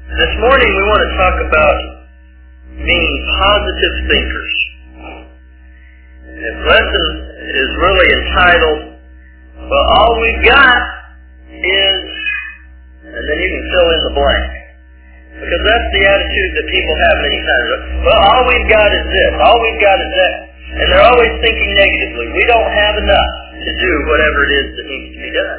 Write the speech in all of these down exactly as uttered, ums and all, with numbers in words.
This morning we want to talk about being positive thinkers. This lesson is really entitled, well, all we've got is, and then you can fill in the blank. Because that's the attitude that people have many times. Well, all we've got is this, all we've got is that. And they're always thinking negatively. We don't have enough to do whatever it is that needs to be done.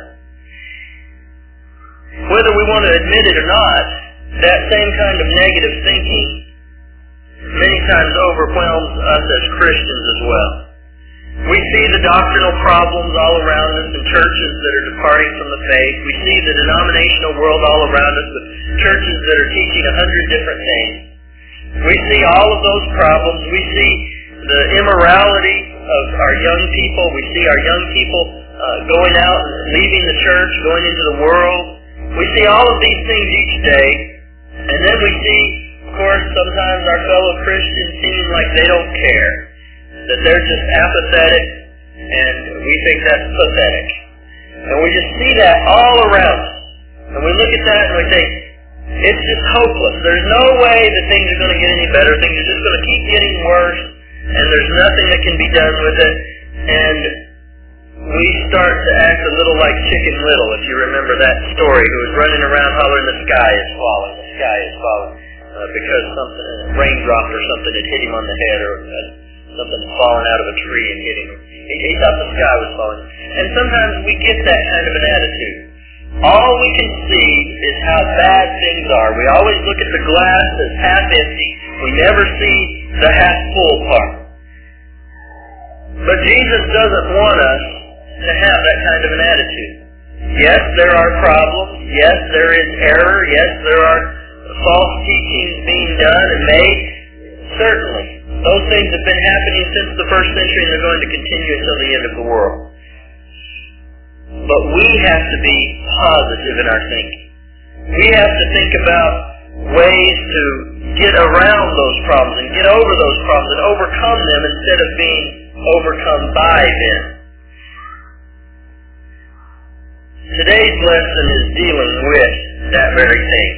Whether we want to admit it or not, that same kind of negative thinking many times overwhelms us as Christians as well. We see the doctrinal problems all around us in churches that are departing from the faith. We see the denominational world all around us with churches that are teaching a hundred different things. We see all of those problems. We see the immorality of our young people. We see our young people uh, going out and leaving the church, going into the world. We see all of these things each day. And then we see, of course, sometimes our fellow Christians seem like they don't care, that they're just apathetic, and we think that's pathetic. And we just see that all around us. And we look at that and we think, it's just hopeless. There's no way that things are going to get any better. Things are just going to keep getting worse, and there's nothing that can be done with it. And we start to act a little like Chicken Little, if you remember that story, who was running around hollering, the sky is falling, the sky is falling, uh, because something, a raindrop or something had hit him on the head, or uh, something had fallen out of a tree and hit him. He, he thought the sky was falling. And sometimes we get that kind of an attitude. All we can see is how bad things are. We always look at the glass as half empty. We never see the half full part. But Jesus doesn't want us to have that kind of an attitude. Yes, there are problems. Yes, there is error. Yes, there are false teachings being done and made. Certainly. Those things have been happening since the first century, and they're going to continue until the end of the world. But we have to be positive in our thinking. We have to think about ways to get around those problems and get over those problems and overcome them instead of being overcome by them. Today's lesson is dealing with that very thing.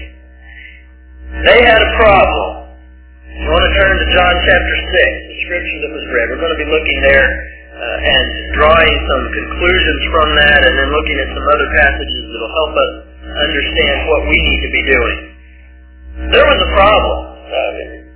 They had a problem. If you want to turn to John chapter six, the scripture that was read, we're going to be looking there uh, and drawing some conclusions from that, and then looking at some other passages that will help us understand what we need to be doing. There was a problem. Uh,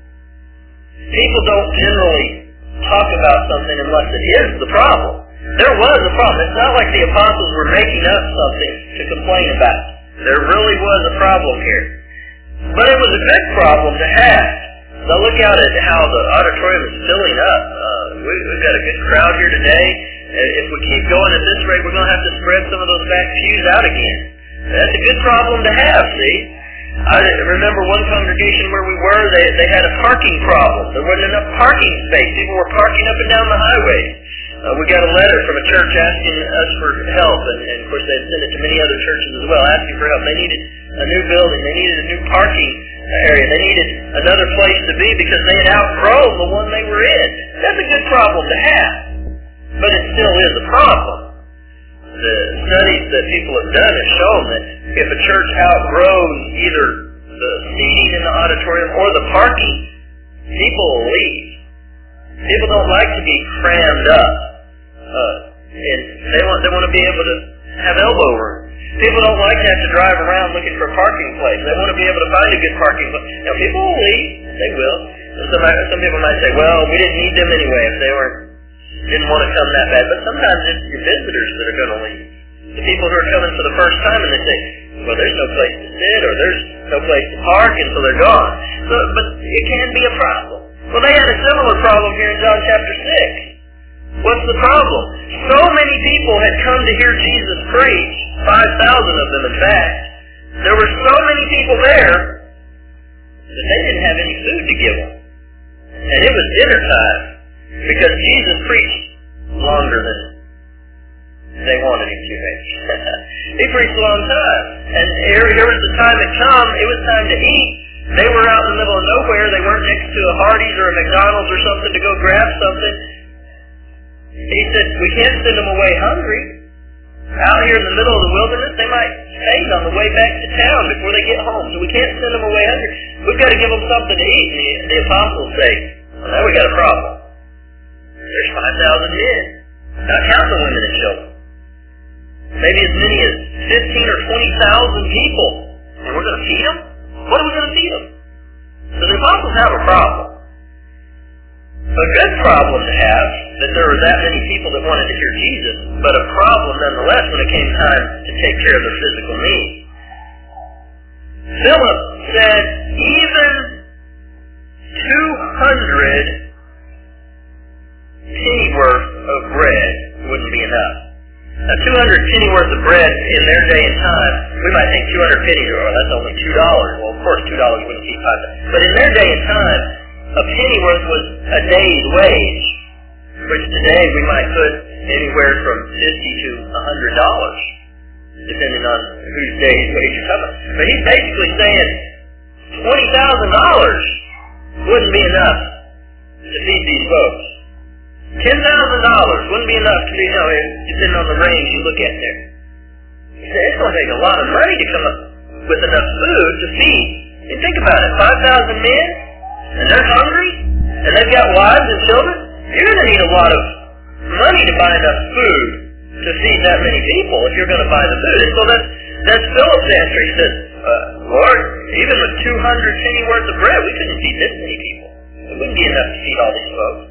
people don't generally talk about something unless it is the problem. There was a problem. It's not like the apostles were making up something to complain about. There really was a problem here. But it was a good problem to have. Now look out at how the auditorium is filling up. Uh, we, we've got a good crowd here today. If we keep going at this rate, we're going to have to spread some of those back pews out again. That's a good problem to have, see? I remember one congregation where we were, they, they had a parking problem. There wasn't enough parking space. People were parking up and down the highway. Uh, we got a letter from a church asking us for help, and, and of course they sent it to many other churches as well, asking for help. They needed a new building. They needed a new parking area. They needed another place to be because they had outgrown the one they were in. That's a good problem to have, but it still is a problem. The studies that people have done have shown that if a church outgrows either the seating in the auditorium or the parking, people will leave. People don't like to be crammed up. Uh, and they want they want to be able to have elbow room. People don't like to have to drive around looking for a parking place. They want to be able to find a good parking place. Now, people will leave. They will. And some, some people might say, well, we didn't need them anyway if they weren't, didn't want to come that bad. But sometimes it's your visitors that are going to leave. The people who are coming for the first time and they say, well, there's no place to sit or there's no place to park, and so they're gone. So, but it can be a problem. Well, they had a similar problem here in John chapter six. What's the problem? So many people had come to hear Jesus preach, five thousand of them in fact. There were so many people there that they didn't have any food to give them. And it was dinner time because Jesus preached longer than they wanted him to. He preached a long time. And here, here was the time had come. It was time to eat. They were out in the middle of nowhere. They weren't next to a Hardee's or a McDonald's or something to go grab something. He said, we can't send them away hungry. out here in the middle of the wilderness, they might faint on the way back to town before they get home. So we can't send them away hungry. We've got to give them something to eat. And the, the apostles say, well, now we got a problem. There's five thousand men, not counting women and children. Maybe as many as fifteen or twenty thousand people. And we're going to feed them? What are we going to feed them? So the apostles have a problem. A good problem to have, that there were that many people that wanted to hear Jesus, but a problem nonetheless when it came time to take care of their physical needs. Philip said even two hundred pennyworth of bread wouldn't be enough. Now, two hundred pennyworth of bread in their day and time, we might think two hundred pennies, oh, that's only two dollars. Well, of course, two dollars wouldn't feed five dollars. But in their day and time, a pennyworth was a day's wage, which today we might put anywhere from fifty to a hundred dollars, depending on whose day's wage you're talking about. But he's basically saying twenty thousand dollars wouldn't be enough to feed these folks. Ten thousand dollars wouldn't be enough to, you know, depending on the range you look at there. He said it's going to take a lot of money to come up with enough food to feed. And think about it, five thousand men, and they're hungry, and they've got wives and children. You're going to need a lot of money to buy enough food to feed that many people if you're going to buy the food. And so that's, that's Philip's answer. He said, uh, Lord, even with two hundred penny worth of bread, we couldn't feed this many people. It wouldn't be enough to feed all these folks.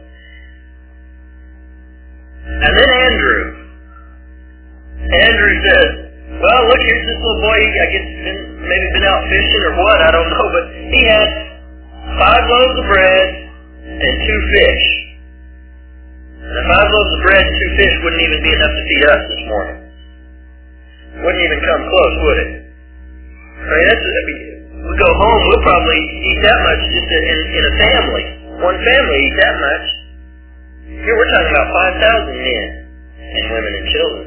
And then Andrew. Andrew says, well, look, here's this little boy. I guess been, maybe been out fishing or what, I don't know, but he had five loaves of bread and two fish. And five loaves of bread and two fish wouldn't even be enough to feed us this morning. Wouldn't even come close, would it? I mean, that's, I mean, we go home, we'll probably eat that much just in, in a family. One family eat that much. Here we're talking about five thousand men and women and children.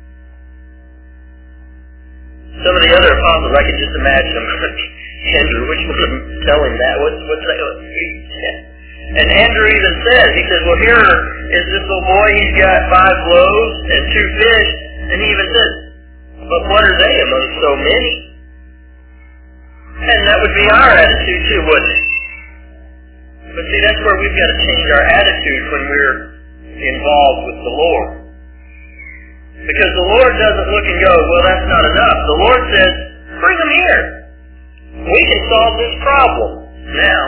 Some of the other apostles, I can just imagine them. Andrew, which one of them tell him that? What's, what's that? And Andrew even says, he says, well, here is this little boy, he's got five loaves and two fish, and he even says, but what are they among so many? And that would be our attitude too, wouldn't it? But see, that's where we've got to change our attitude when we're involved with the Lord. Because the Lord doesn't look and go, well, that's not enough. The Lord says, bring them here. We can solve this problem now.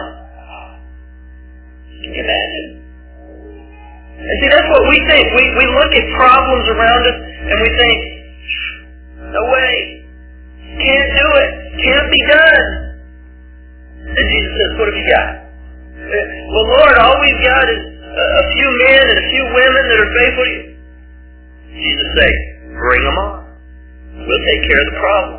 Can you imagine? And see, that's what we think. We, we look at problems around us and we think, no way. Can't do it. Can't be done. And Jesus says, what have you got? Well, Lord, all we've got is a few men and a few women that are faithful to you. Jesus says, bring them on. We'll take care of the problem.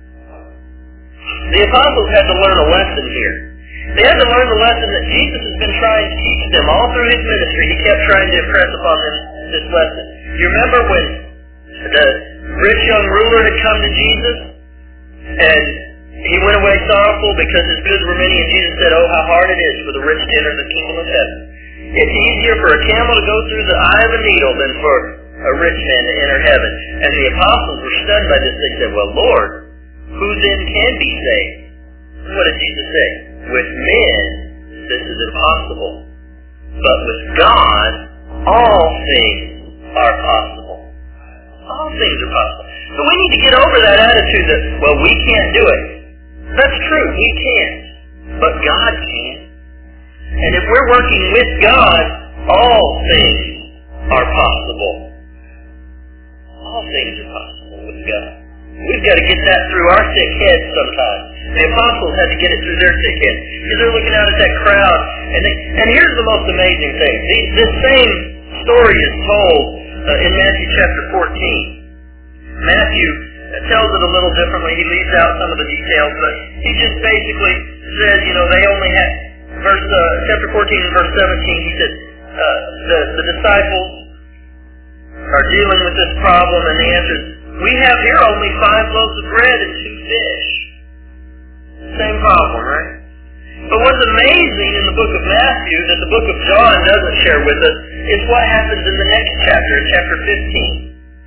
The apostles had to learn a lesson here. They had to learn the lesson that Jesus has been trying to teach them all through his ministry. He kept trying to impress upon them this lesson. You remember when the rich young ruler had come to Jesus and he went away sorrowful because his goods were many, and Jesus said, oh, how hard it is for the rich to enter the kingdom of heaven. It's easier for a camel to go through the eye of a needle than for a rich man to enter heaven. And the apostles were stunned by this. They said, well, Lord, who then can be saved? What did Jesus say? With men, this is impossible. But with God, all things are possible. All things are possible. So we need to get over that attitude that, well, we can't do it. That's true, we can't. But God can. And if we're working with God, all things are possible. All things are possible with God. We've got to get that through our sick heads sometimes. The apostles had to get it through their sick heads. Because they're looking out at that crowd. And, they, and here's the most amazing thing. These, this same story is told uh, in Matthew chapter fourteen. Matthew tells it a little differently. He leaves out some of the details, but he just basically says, you know, they only had, verse, uh, chapter fourteen and verse seventeen, he says, uh, the, the disciples are dealing with this problem, and the answer is, we have here only five loaves of bread and two fish. Same problem, right? But what's amazing in the book of Matthew that the book of John doesn't share with us is what happens in the next chapter, in chapter fifteen.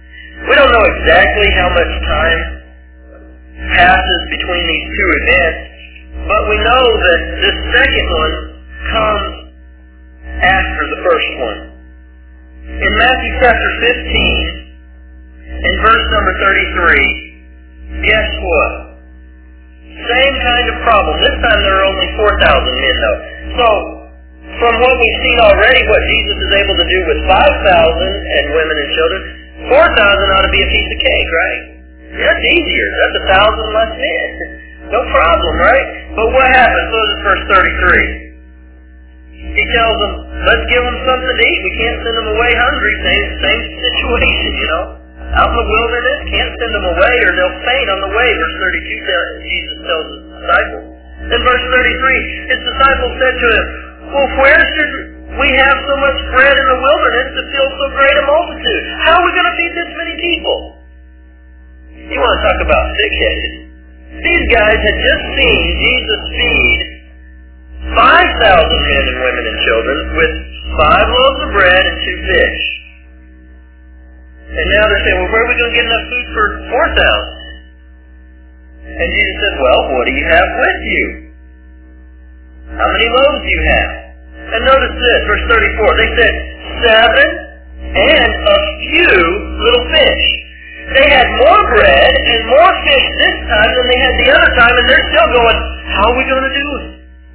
We don't know exactly how much time passes between these two events, but we know that this second one comes after the first one. In Matthew chapter fifteen, in verse number thirty-three, guess what? Same kind of problem. This time there are only four thousand men though. So, from what we've seen already, what Jesus is able to do with five thousand and women and children, four thousand ought to be a piece of cake, right? That's easier. That's a thousand less men. No problem, right? But what happens? Look at verse thirty-three. He tells them, let's give them something to eat. We can't send them away hungry. Same, same situation, you know. Out in the wilderness, can't send them away or they'll faint on the way. Verse thirty-two, Jesus tells his disciples. In verse thirty-three, his disciples said to him, well, where should we have so much bread in the wilderness to fill so great a multitude? How are we going to feed this many people? You want to talk about thick-headed? These guys had just seen Jesus feed five thousand men and women and children with five loaves of bread and two fish. And now they're saying, well, where are we going to get enough food for four thousand? And Jesus said, well, what do you have with you? How many loaves do you have? And notice this, verse thirty-four. They said, seven and a few little fish. They had more bread and more fish this time than they had the other time, and they're still going, how are we going to do it?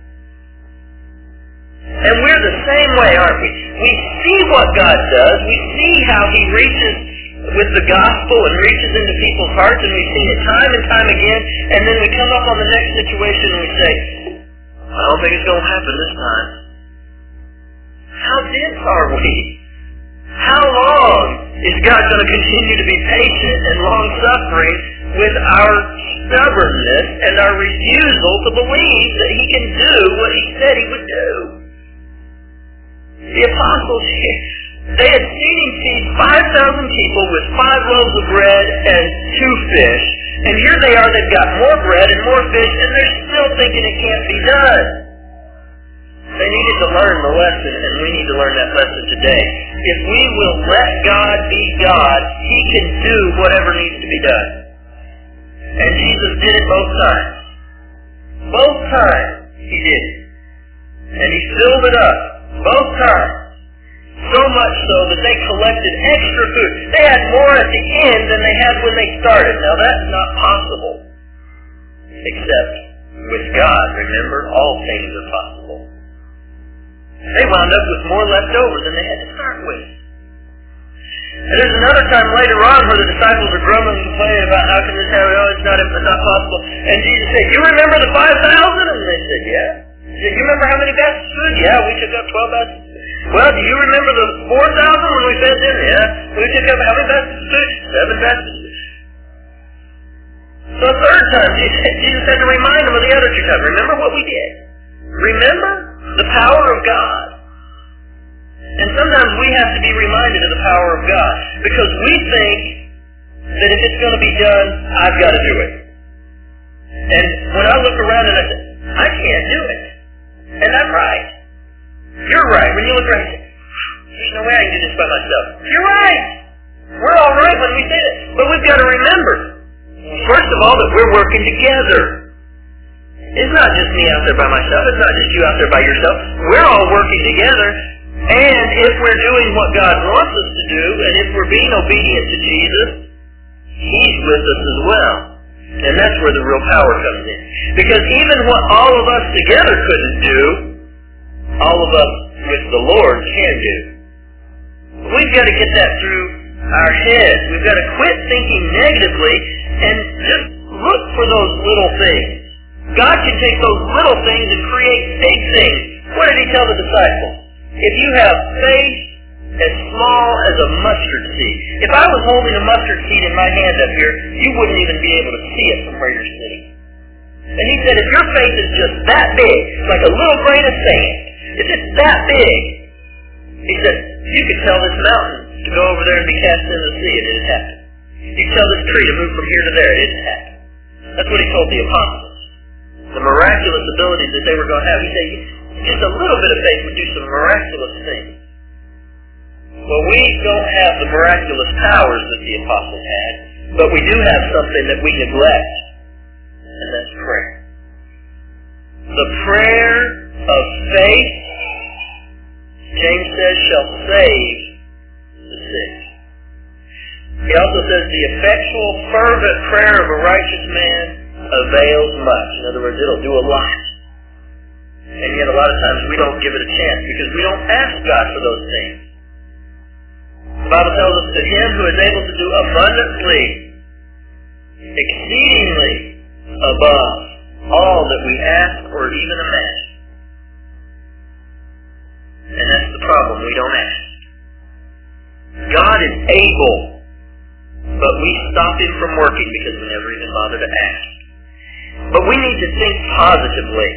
And we're the same way, aren't we? We see what God does. We see how He reaches with the gospel and reaches into people's hearts, and we've seen it time and time again, and then we come up on the next situation and we say, I don't think it's going to happen this time. How dense are we? How long is God going to continue to be patient and long-suffering with our stubbornness and our refusal to believe that He can do what He said He would do? The apostles, they had seen Him feed five thousand people with five loaves of bread and two fish. And here they are, they've got more bread and more fish, and they're still thinking it can't be done. They needed to learn the lesson, and we need to learn that lesson today. If we will let God be God, He can do whatever needs to be done. And Jesus did it both times. Both times He did it. And He filled it up. Both times. So much so that they collected extra food. They had more at the end than they had when they started. Now that's not possible. Except with God, remember, all things are possible. They wound up with more left over than they had to start with. And there's another time later on where the disciples are grumbling and complaining about how can this happen? Oh, it's not, it's not possible. And Jesus said, you remember the five thousand? And they said, yeah. He said, you remember how many baskets of food? Yeah, we took up twelve baskets. Well, do you remember the four thousand when we fed them? Yeah. We took up how many baskets of food? Seven baskets. So the third time, Jesus had to remind them of the other two times. Remember what we did. Remember the power of God. And sometimes we have to be reminded of the power of God. Because we think that if it's going to be done, I've got to do it. And when I look around and I say, I can't do it. And I'm right. You're right. When you look around, you say, there's no way I can do this by myself. You're right. We're all right when we say that. But we've got to remember, first of all, that we're working together. It's not just me out there by myself. It's not just you out there by yourself. We're all working together. And if we're doing what God wants us to do, and if we're being obedient to Jesus, He's with us as well. And that's where the real power comes in. Because even what all of us together couldn't do, all of us with the Lord can do. We've got to get that through our heads. We've got to quit thinking negatively and just look for those little things. God can take those little things and create big things. What did He tell the disciples? If you have faith as small as a mustard seed. If I was holding a mustard seed in my hand up here, you wouldn't even be able to see it from where you're sitting. And He said, if your faith is just that big, like a little grain of sand, if it's that big, He said, you could tell this mountain to go over there and be cast into the sea, and it had happened. You could tell this tree to move from here to there, it didn't happen. That's what He told the apostles. The miraculous abilities that they were going to have. He said, just a little bit of faith would do some miraculous things. Well, we don't have the miraculous powers that the apostles had, but we do have something that we neglect, and that's prayer. The prayer of faith, James says, shall save the sick. He also says the effectual, fervent prayer of a righteous man avails much. In other words, it'll do a lot. And yet a lot of times we don't give it a chance because we don't ask God for those things. The Bible tells us that Him who is able to do abundantly, exceedingly above all that we ask or even imagine. And that's the problem. We don't ask. God is able, but we stop Him from working because we never even bother to ask. But we need to think positively.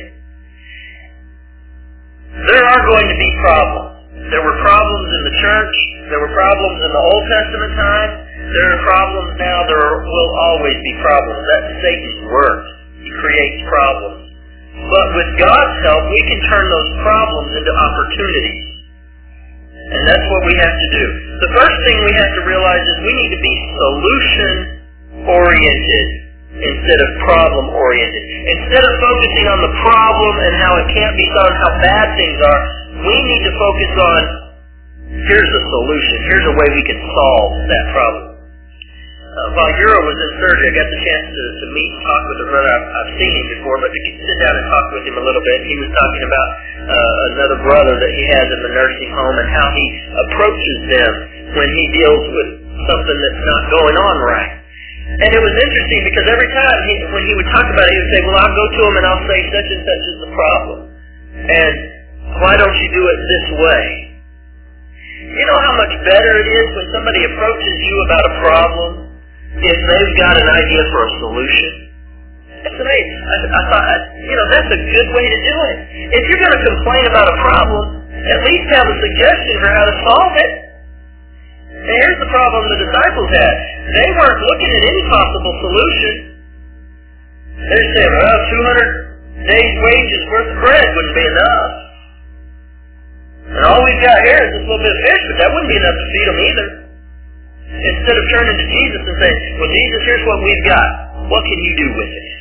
There are going to be problems. There were problems in the church. There were problems in the Old Testament time. There are problems now. There are, will always be problems. That's Satan's work. He creates problems. But with God's help, we can turn those problems into opportunities. And that's what we have to do. The first thing we have to realize is we need to be solution-oriented instead of problem-oriented. Instead of focusing on the problem and how it can't be solved, how bad things are, we need to focus on, here's a solution. Here's a way we can solve that problem. Uh, while Euro was in surgery, I got the chance to, to meet and talk with a brother. I've, I've seen him before, but to get, sit down and talk with him a little bit. He was talking about uh, another brother that he has in the nursing home and how he approaches them when he deals with something that's not going on right. And it was interesting because every time he, when he would talk about it, he would say, well, I'll go to him and I'll say such and such is the problem. And why don't you do it this way? You know how much better it is when somebody approaches you about a problem if they've got an idea for a solution? That's amazing. I, I thought, you know, that's a good way to do it. If you're going to complain about a problem, at least have a suggestion for how to solve it. And here's the problem the disciples had. They weren't looking at any possible solution. They're saying, well, two hundred days' wages worth of bread wouldn't be enough. And all we've got here is this little bit of fish, but that wouldn't be enough to feed them either. Instead of turning to Jesus and saying, well, Jesus, here's what we've got. What can you do with it?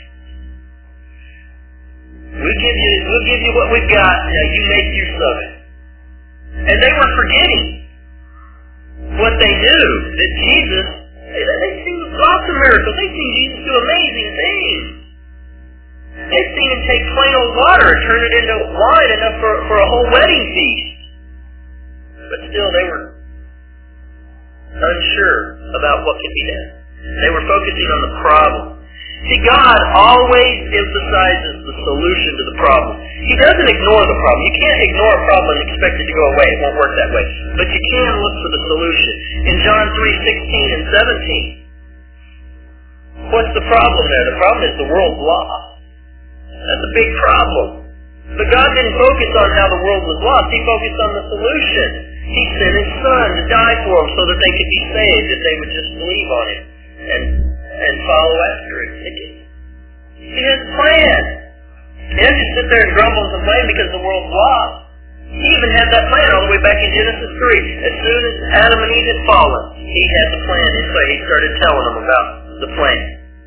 We'll give you, we'll give you what we've got. Now you make use of it. And they were forgetting what they knew, that Jesus, they've seen lots of miracles. They've seen Jesus do amazing things. They've seen Him take plain old water and turn it into wine enough for, for a whole wedding feast. But still they were unsure about what could be done. They were focusing on the problem. See, God always emphasizes the solution to the problem. He doesn't ignore the problem. You can't ignore a problem and expect it to go away. It won't work that way. But you can look for the solution. In John three sixteen and seventeen, what's the problem there? The problem is the world's lost. That's a big problem. But God didn't focus on how the world was lost. He focused on the solution. He sent His Son to die for them so that they could be saved if they would just believe on Him and and follow after Him. He has a plan. He didn't just sit there and grumble and complain because the world's lost. He even had that plan all the way back in Genesis three. As soon as Adam and Eve had fallen, He had the plan in play. He started telling them about the plan.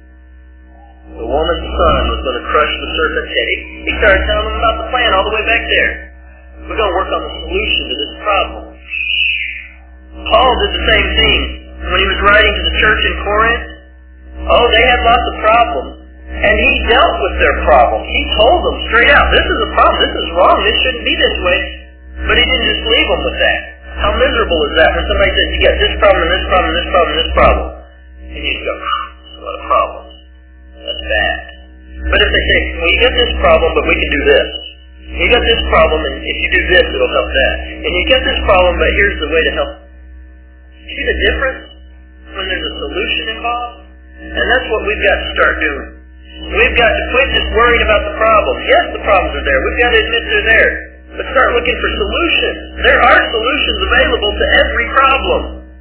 The woman's son was going to crush the serpent's head. He, he started telling them about the plan all the way back there. We're going to work on the solution to this problem. Paul did the same thing when he was writing to the church in Corinth. Oh, they had lots of problems. And he dealt with their problems. He told them straight out, this is a problem, this is wrong, this shouldn't be this way. But he didn't just leave them with that. How miserable is that when somebody says, you got this problem, and this problem, and this problem, and this problem. And you just go, that's a lot of problems. That's bad. But if they say, well, you got this problem, but we can do this. You got this problem, and if you do this, it'll help that. And you got this problem, but here's the way to help. See the difference when there's a solution involved? And that's what we've got to start doing. We've got to quit just worrying about the problem. Yes, the problems are there. We've got to admit they're there. But start looking for solutions. There are solutions available to every problem.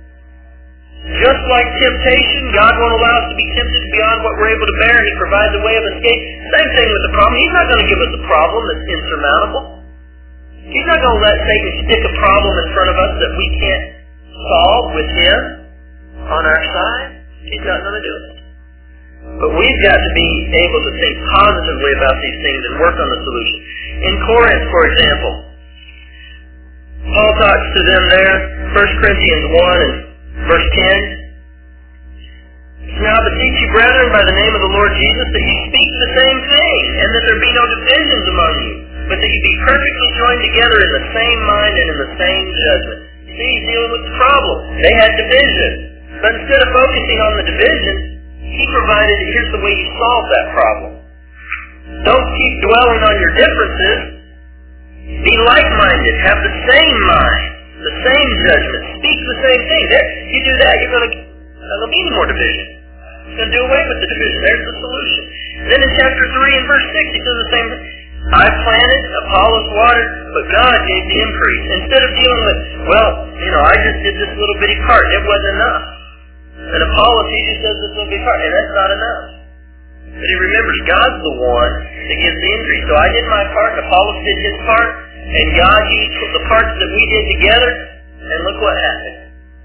Just like temptation, God won't allow us to be tempted beyond what we're able to bear, and He provides a way of escape. Same thing with the problem. He's not going to give us a problem that's insurmountable. He's not going to let Satan stick a problem in front of us that we can't solved with Him on our side, He's not going to do it. But we've got to be able to think positively about these things and work on the solution. In Corinth, for example, Paul talks to them there, First Corinthians one and verse ten. Now beseech you, brethren, by the name of the Lord Jesus, that you speak the same thing, and that there be no divisions among you, but that you be perfectly joined together in the same mind and in the same judgment. You see, he's dealing with the problem. They had division. But instead of focusing on the division, he provided, here's the way you solve that problem. Don't keep dwelling on your differences. Be like-minded. Have the same mind, the same judgment. Speak the same thing. There, you do that, you're going to, there's going to be any more division. He's going to do away with the division. There's the solution. Then in chapter three and verse six, he says the same thing. I planted, Apollos watered, but God gave the increase. Instead of dealing with, well, you know, I just did this little bitty part. It wasn't enough. And Apollos, he just does this little bitty part, and that's not enough. But he remembers God's the one that gives the increase. So I did my part, and Apollos did his part, and God used the parts that we did together, and look what happened.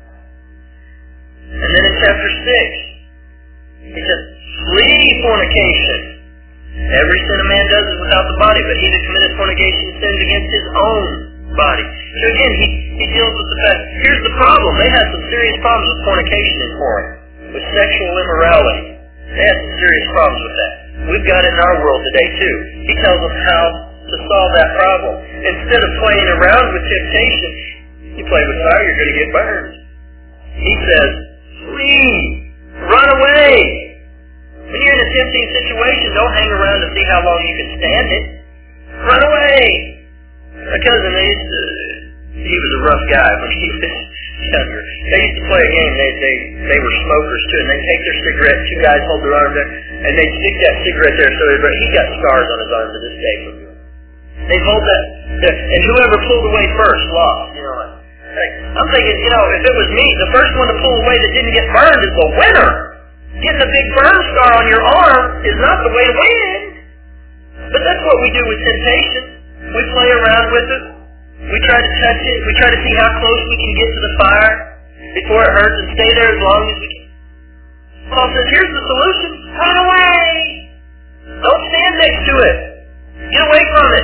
And then in chapter six, he said, flee fornication. Every sin a man does is without the body, but he that committeth fornication sins against his own body. So again, he, he deals with the fact, here's the problem. They had some serious problems with fornication in Corinth, with sexual immorality. They had some serious problems with that. We've got it in our world today too. He tells us how to solve that problem. Instead of playing around with temptation, you play with fire, you're going to get burned. He says, flee, run away. When you're in a tempting situation, don't hang around to see how long you can stand it. Run away. My cousin, they used to, he was a rough guy when he was younger. They used to play a game. They they they were smokers too, and they'd take their cigarette. Two guys hold their arm there, and they'd stick that cigarette there. So he got scars on his arm to this day from it. They'd hold that, and whoever pulled away first lost. You know, like, I'm thinking, you know, if it was me, the first one to pull away that didn't get burned is the winner. Getting a big burn scar on your arm is not the way to win. But that's what we do with temptation. We play around with it. We try to touch it. We try to see how close we can get to the fire before it hurts and stay there as long as we can. Paul says, here's the solution. Run away. Don't stand next to it. Get away from it.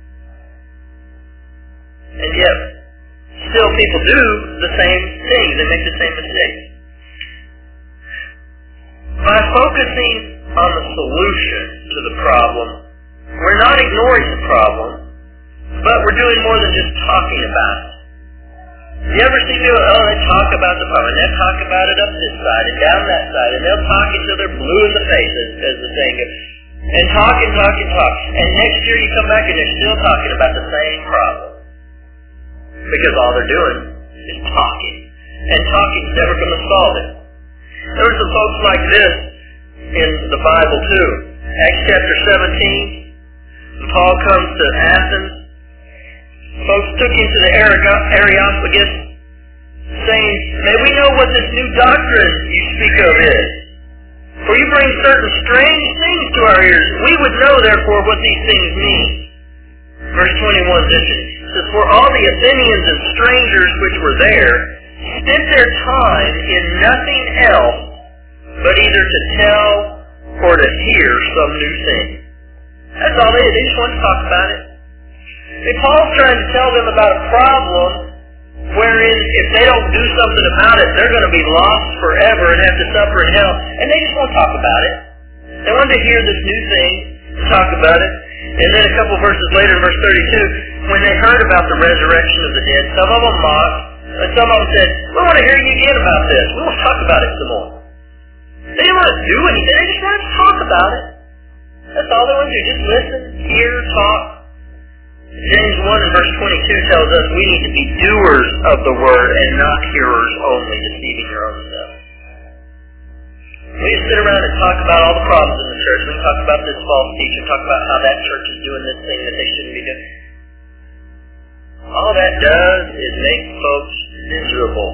And yet, still people do the same things. They make the same mistakes. By focusing on the solution to the problem, we're not ignoring the problem, but we're doing more than just talking about it. You ever see people, oh, they talk about the problem, and they'll talk about it up this side and down that side, and they'll talk until they're blue in the face, as, as the saying goes, and talk and talk and talk. And next year you come back and they're still talking about the same problem. Because all they're doing is talking. And talking's never going to solve it. There were some folks like this in the Bible too. Acts chapter seventeen, when Paul comes to Athens, folks took him to the Areopagus, saying, may we know what this new doctrine you speak of is. For you bring certain strange things to our ears. We would know, therefore, what these things mean. Verse twenty-one is interesting. It says, for all the Athenians and strangers which were there spent their time in nothing else but either to tell or to hear some new thing. That's all they did. They just wanted to talk about it. And Paul's trying to tell them about a problem wherein if they don't do something about it, they're going to be lost forever and have to suffer in hell. And they just want to talk about it. They wanted to hear this new thing, talk about it. And then a couple verses later, in verse thirty-two, when they heard about the resurrection of the dead, some of them mocked, and some of them said, we want to hear you again about this. We want to talk about it some more. They didn't want to do anything. They just wanted to talk about it. That's all they want to do. Just listen, hear, talk. James one and verse twenty-two tells us we need to be doers of the word and not hearers only, deceiving your own self. We just sit around and talk about all the problems in the church. We can talk about this false teacher, talk about how that church is doing this thing that they shouldn't be doing. All that does is make folks miserable.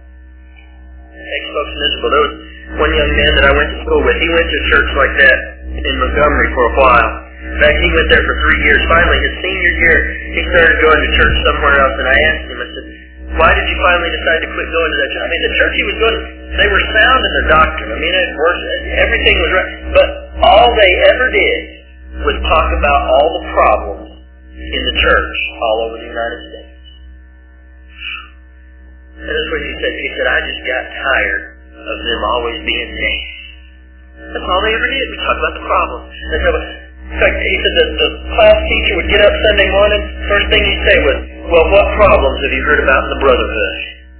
It makes folks miserable. There was one young man that I went to school with. He went to a church like that in Montgomery for a while. In fact, he went there for three years. Finally, his senior year, he started going to church somewhere else, and I asked him, I said, Why did you finally decide to quit going to that church? I mean, the church he was going to, they were sound in their doctrine. I mean, it worked, everything was right. But all they ever did was talk about all the problems in the church all over the United States. And that's what he said. He said, I just got tired of them always being nice. That's all they ever did. We talked about the problem. And so, in fact, he said that the class teacher would get up Sunday morning, first thing he'd say was, well, what problems have you heard about in the brotherhood?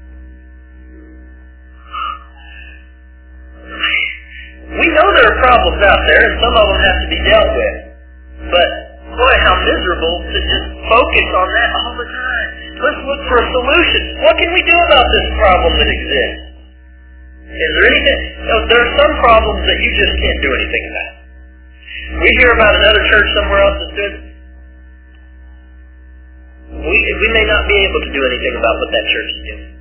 We know there are problems out there, and some of them have to be dealt with. But, boy, how miserable to just focus on that all the time. Let's look for a solution. What can we do about this problem that exists? Is there anything? You know, there are some problems that you just can't do anything about. We hear about another church somewhere else that's doing. We we may not be able to do anything about what that church is doing,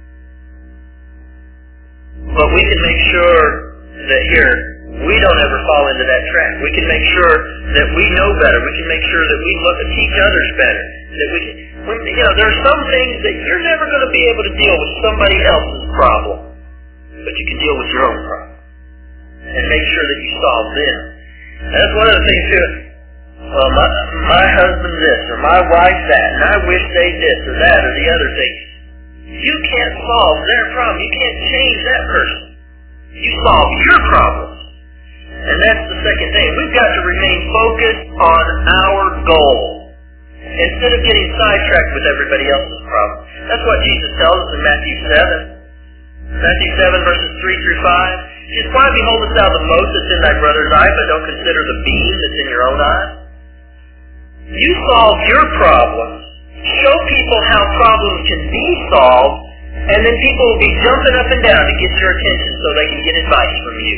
but we can make sure that here we don't ever fall into that trap. We can make sure that we know better. We can make sure that we look and teach others better. That we can, when, you know, there are some things that you're never going to be able to deal with somebody else's problem, but you can deal with your own problem and make sure that you solve them. That's one of the things too. Well, my, my husband this, or my wife that, and I wish they this, or that, or the other thing. You can't solve their problem. You can't change that person. You solve your problems. And that's the second thing. We've got to remain focused on our goal, instead of getting sidetracked with everybody else's problem. That's what Jesus tells us in Matthew seven. Matthew seven, verses three through five. Just why beholdest thou the mote that's in thy brother's eye, but don't consider the beam that's in your own eye? You solve your problems. Show people how problems can be solved, and then people will be jumping up and down to get your attention so they can get advice from you.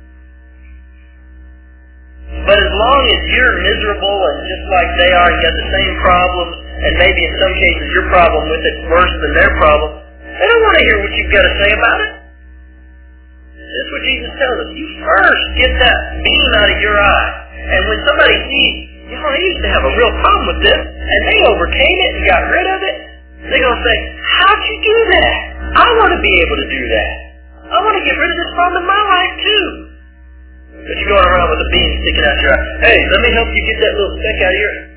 But as long as you're miserable and just like they are, you got the same problems, and maybe in some cases your problem with it's worse than their problem, they don't want to hear what you've got to say about it. That's what Jesus tells us. You first get that beam out of your eye. And when somebody sees, you know, they used to have a real problem with this, and they overcame it and got rid of it, they're going to say, how'd you do that? I want to be able to do that. I want to get rid of this problem in my life too. But you're going around with a beam sticking out your eye. Hey, let me help you get that little speck out of your eye.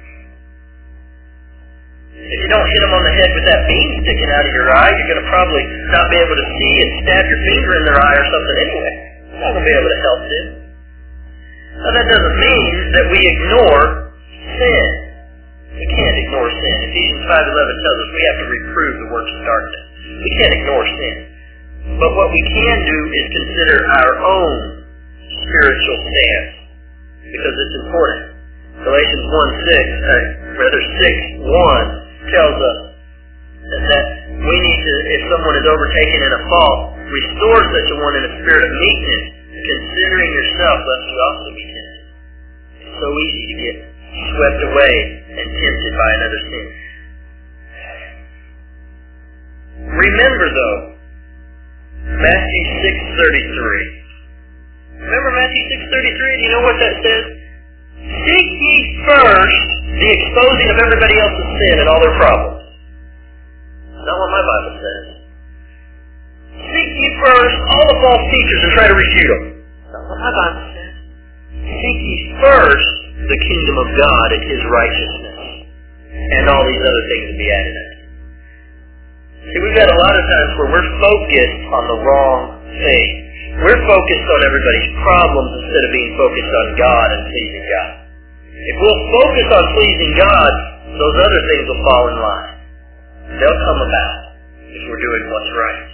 If you don't hit them on the head with that beam sticking out of your eye, you're going to probably not be able to see and stab your finger in their eye or something anyway. You're not going to be able to help them. Now that doesn't mean that we ignore sin. We can't ignore sin. Ephesians five eleven tells us we have to reprove the works of darkness. We can't ignore sin. But what we can do is consider our own spiritual stance, because it's important. Galatians one six, uh, rather six one, tells us that we need to, if someone is overtaken in a fault, restore such a one in a spirit of meekness, considering yourself, lest you also be tempted. It's so easy to get swept away and tempted by another sin. Remember though, Matthew six thirty-three. Remember Matthew six thirty-three? Do you know what that says? Seek ye first the exposing of everybody else's sin and all their problems. That's not what my Bible says. Seek ye first all the false teachers and try to refute them. That's not what my Bible says. Seek ye first the kingdom of God and His righteousness, and all these other things will be added unto you. See, we've had a lot of times where we're focused on the wrong thing. We're focused on everybody's problems instead of being focused on God and pleasing God. If we'll focus on pleasing God, those other things will fall in line. They'll come about if we're doing what's right.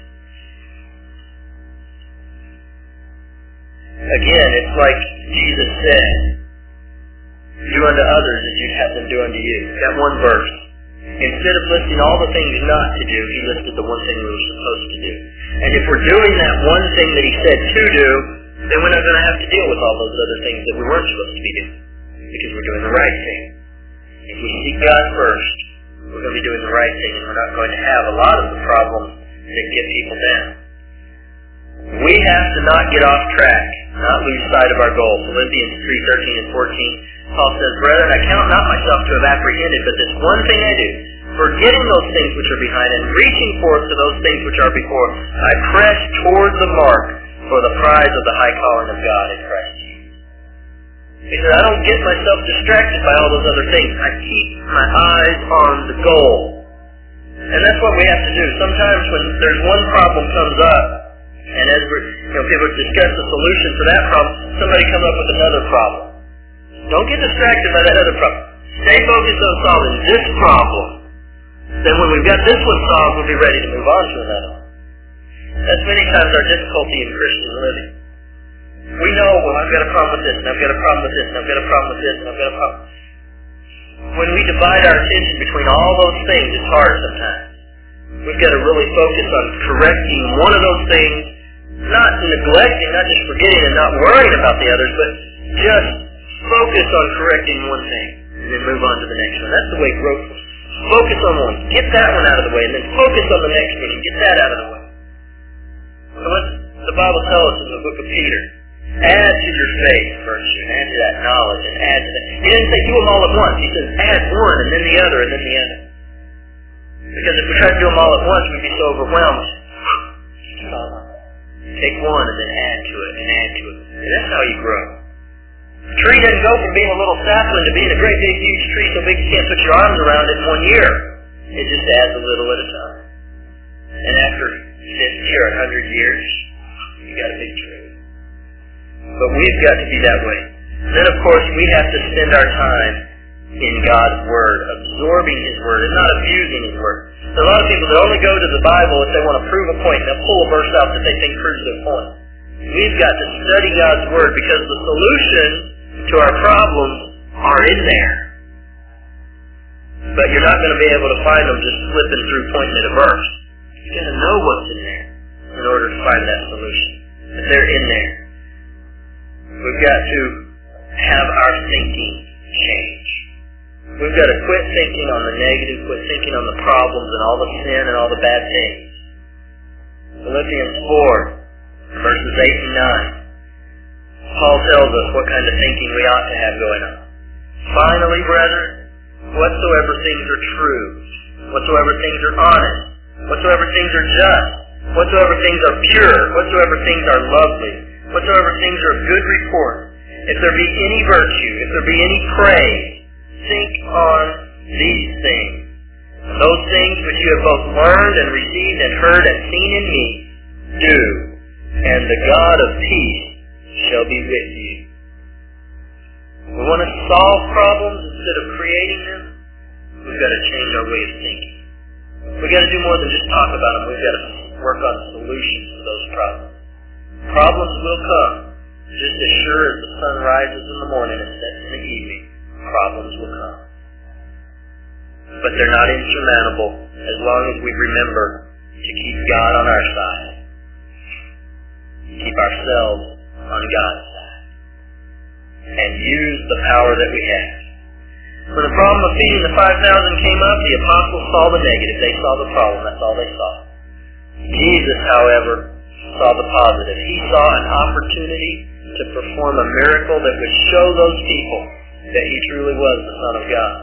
Again, it's like Jesus said, do unto others as you'd have them do unto you. That one verse. Instead of listing all the things not to do, He listed the one thing we were supposed to do. And if we're doing that one thing that He said to do, then we're not going to have to deal with all those other things that we weren't supposed to be doing, because we're doing the right thing. If we seek God first, we're going to be doing the right thing, and we're not going to have a lot of the problems that get people down. We have to not get off track, not lose sight of our goal. Philippians three thirteen and fourteen, Paul says, Brethren, I count not myself to have apprehended, but this one thing I do, forgetting those things which are behind and reaching forth to those things which are before, I press toward the mark for the prize of the high calling of God in Christ Jesus. He said, I don't get myself distracted by all those other things. I keep my eyes on the goal. And that's what we have to do. Sometimes when there's one problem comes up, and as we're, you know, people discuss the solution to that problem, somebody comes up with another problem. Don't get distracted by that other problem. Stay focused on solving this problem. Then when we've got this one solved, we'll be ready to move on to another one. That's many times our difficulty in Christian living. We know, well, I've got a problem with this, and I've got a problem with this, and I've got a problem with this, and I've got a problem. When we divide our attention between all those things, it's hard sometimes. We've got to really focus on correcting one of those things, not neglecting, not just forgetting and not worrying about the others, but just focus on correcting one thing, and then move on to the next one. That's the way growth is. Focus on one, get that one out of the way, and then focus on the next one and get that out of the way. So what the Bible tells us in the book of Peter, add to your faith virtue, and add to that knowledge, and add to that. He didn't say do them all at once. He says add one, and then the other, and then the other. Because if we try to do them all at once, we'd be so overwhelmed. Take one and then add to it, and add to it. And that's how you grow. A tree doesn't go from being a little sapling to being a great big huge tree so big you can't put your arms around it in one year. It just adds a little at a time. And after fifty or a hundred years, you got a big tree. But we've got to be that way. Then of course we have to spend our time in God's Word, absorbing His Word and not abusing His Word. There are a lot of people that only go to the Bible if they want to prove a point. They'll pull a verse out that they think proves their point. We've got to study God's Word because the solution to our problems are in there. But you're not going to be able to find them just flipping through pointing at a verse. You've got to know what's in there in order to find that solution. But they're in there. We've got to have our thinking change. We've got to quit thinking on the negative, quit thinking on the problems and all the sin and all the bad things. Philippians four, verses eight and nine. Paul tells us what kind of thinking we ought to have going on. Finally, brethren, whatsoever things are true, whatsoever things are honest, whatsoever things are just, whatsoever things are pure, whatsoever things are lovely, whatsoever things are of good report, if there be any virtue, if there be any praise, think on these things. Those things which you have both learned and received and heard and seen in me, do, and the God of peace shall be with you. We want to solve problems instead of creating them. We've got to change our way of thinking. We've got to do more than just talk about them. We've got to work on solutions to those problems. Problems will come. Just as sure as the sun rises in the morning and sets in the evening, problems will come. But they're not insurmountable as long as we remember to keep God on our side. Keep ourselves on God's side. And use the power that we have. When the problem of feeding the five thousand came up, the apostles saw the negative. They saw the problem. That's all they saw. Jesus, however, saw the positive. He saw an opportunity to perform a miracle that would show those people that He truly was the Son of God.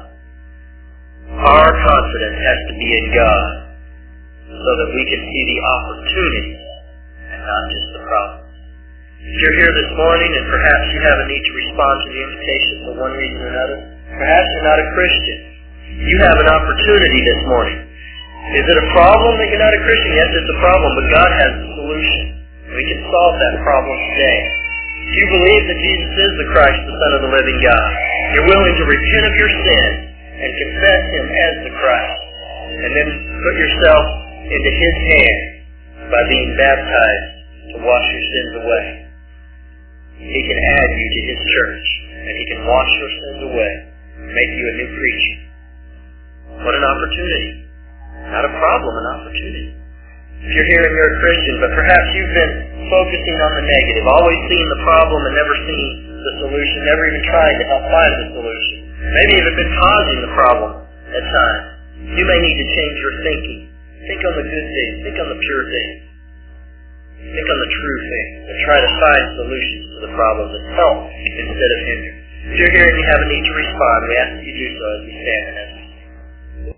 Our confidence has to be in God so that we can see the opportunity and not just the problem. If you're here this morning and perhaps you have a need to respond to the invitation for one reason or another, perhaps you're not a Christian. You have an opportunity this morning. Is it a problem that you're not a Christian? Yes, it's a problem, but God has the solution. We can solve that problem today. If you believe that Jesus is the Christ, the Son of the living God, you're willing to repent of your sin and confess Him as the Christ, and then put yourself into His hand by being baptized to wash your sins away. He can add you to His church, and He can wash your sins away, make you a new creature. What an opportunity. Not a problem, an opportunity. If you're here and you're a Christian, but perhaps you've been focusing on the negative, always seeing the problem and never seeing the solution, never even trying to help find the solution. Maybe even been causing the problem at times. You may need to change your thinking. Think on the good things. Think on the pure things. Think on the true things. And try to find solutions to the problem that help instead of hinder. If you're here and you have a need to respond, we ask that you do so as we stand and as